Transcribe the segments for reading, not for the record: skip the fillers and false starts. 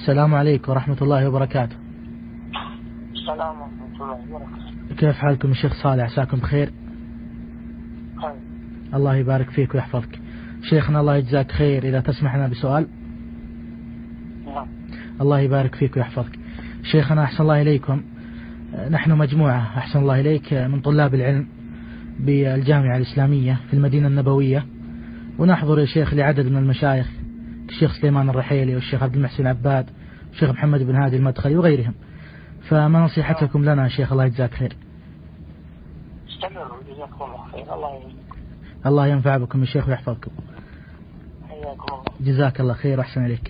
السلام عليكم ورحمة الله وبركاته. السلام ورحمة الله وبركاته. كيف حالكم الشيخ صالح؟ عساكم بخير. خير. الله يبارك فيك ويحفظك. شيخنا الله يجزاك خير، إذا تسمح لنا بسؤال. نعم. الله يبارك فيك ويحفظك. شيخنا أحسن الله إليكم، نحن مجموعة أحسن الله إليك من طلاب العلم بالجامعة الإسلامية في المدينة النبوية، ونحضر يا شيخ لعدد من المشايخ الشيخ سليمان الرحيلي والشيخ عبد المحسن العباد والشيخ محمد بن هادي المدخلي وغيرهم. فما نصيحتكم لنا يا شيخ؟ الله يجزاك خير. استمروا جزاكم الله خير. الله ينفع بكم يا شيخ ويحفظكم. حياكم الله. جزاك الله خير وأحسن إليك.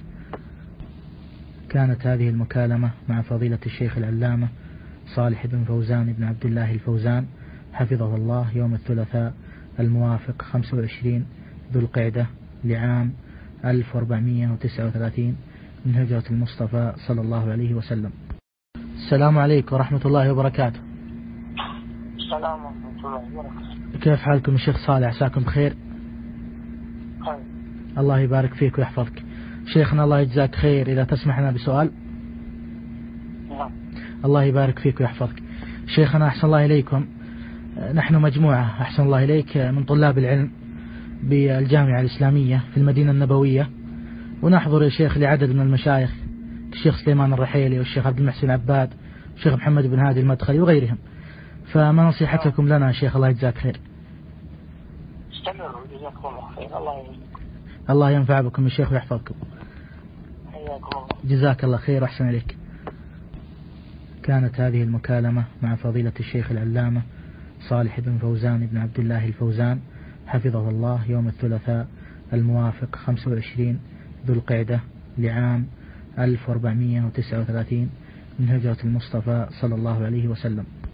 كانت هذه المكالمة مع فضيلة الشيخ العلامة صالح بن فوزان بن عبد الله الفوزان حفظه الله يوم الثلاثاء الموافق 25 ذو القعدة لعام 1439 من هجرة المصطفى صلى الله عليه وسلم. السلام عليكم ورحمة الله وبركاته. السلام ورحمة الله وبركاته. كيف حالكم الشيخ صالح؟ عساكم بخير. خير. الله يبارك فيك ويحفظك. شيخنا الله يجزاك خير، إذا تسمح لنا بسؤال. نعم. الله يبارك فيك ويحفظك. شيخنا أحسن الله إليكم، نحن مجموعة أحسن الله إليك من طلاب العلم بالجامعة الإسلامية في المدينة النبوية، ونحضر يا شيخ لعدد من المشايخ الشيخ سليمان الرحيلي والشيخ عبد المحسن العباد والشيخ محمد بن هادي المدخلي وغيرهم. فما نصيحتكم لنا يا شيخ؟ الله يجزاك خير. استمروا جزاكم الله خير. الله ينفع بكم يا شيخ ويحفظكم. حياكم الله. جزاك الله خير وأحسن إليك. كانت هذه المكالمة مع فضيلة الشيخ العلامة صالح بن فوزان بن عبد الله الفوزان حفظه الله يوم الثلاثاء الموافق 25 ذو القعدة لعام 1439 من هجرة المصطفى صلى الله عليه وسلم.